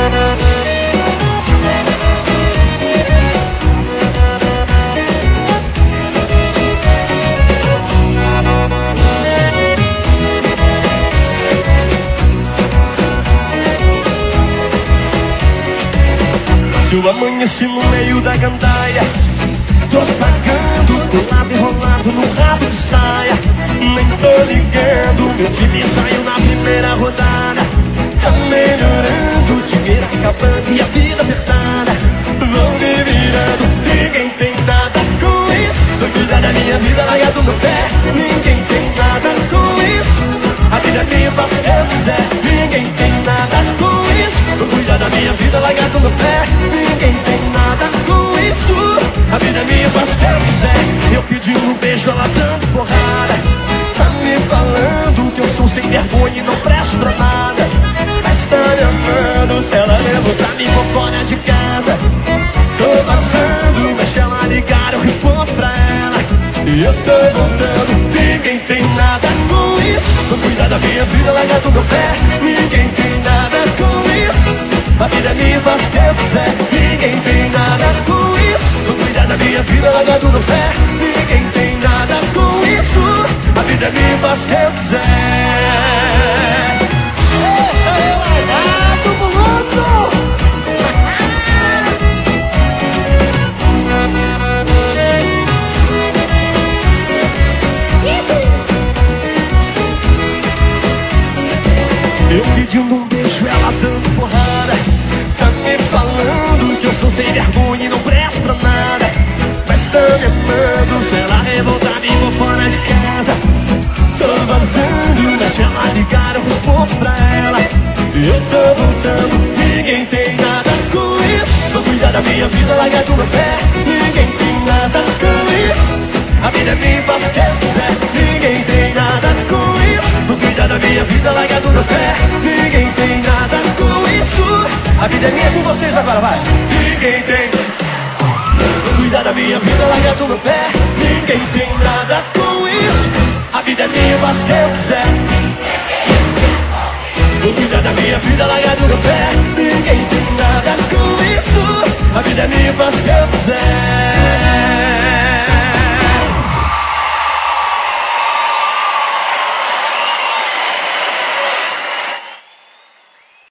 Se eu amanheci no meio da gandaia, tô pagando, colado enrolado no rabo de saia. Nem tô ligando, meu time saiu na primeira rodada. Tá melhorando, dinheiro acabando e a vida apertada. Vão me virando, ninguém tem nada com isso. Vou cuidar da minha vida, largado no pé. Ninguém tem nada com isso. A vida é minha, faço o que eu quiser. Ninguém tem nada com isso. Vou cuidar da minha vida, largado no pé. Ninguém tem nada com isso. A vida é minha, faço o que eu quiser. Eu pedi um beijo, ela dando porrada. Tá me falando que eu sou sem vergonha e não presto pra nada. Mas tá me amando, se ela levou pra mim for fora de casa. Tô passando, mas se ela ligar eu respondo pra ela. E eu tô voltando, ninguém tem nada com isso. Vou cuidar da minha vida, largado no pé. Ninguém tem nada com isso. A vida é minha, faço o que eu quiser. Ninguém tem nada com isso. Vou cuidar da minha vida, largado no pé. Ninguém tem nada com isso. A vida é minha, faço o que eu quiser. Deixa eu largar, todo mundo! Eu pedindo um beijo, ela dando porrada. Tá me falando que eu sou sem vergonha e não presto pra nada. Mas tá me amando, se ela revoltar me vou fora de casa. Tô vazando, mas se ela ligar eu respondo pra ela. Eu tô voltando, ninguém tem nada com isso. Vou cuidar da minha vida, largado no pé. Ninguém tem nada com isso. A vida é minha, faço o que eu quiser. Ninguém tem nada com isso. Vou cuidar da minha vida, largado no pé. Ninguém tem nada com isso. A vida é minha, com vocês agora, vai. Ninguém tem. Vou cuidar da minha vida, largado no pé. Ninguém tem nada com isso. A vida é minha, faço o que eu quiser. Vou cuidar da minha vida, largado no pé. Ninguém tem nada com isso. A vida é minha, faço o que eu quiser.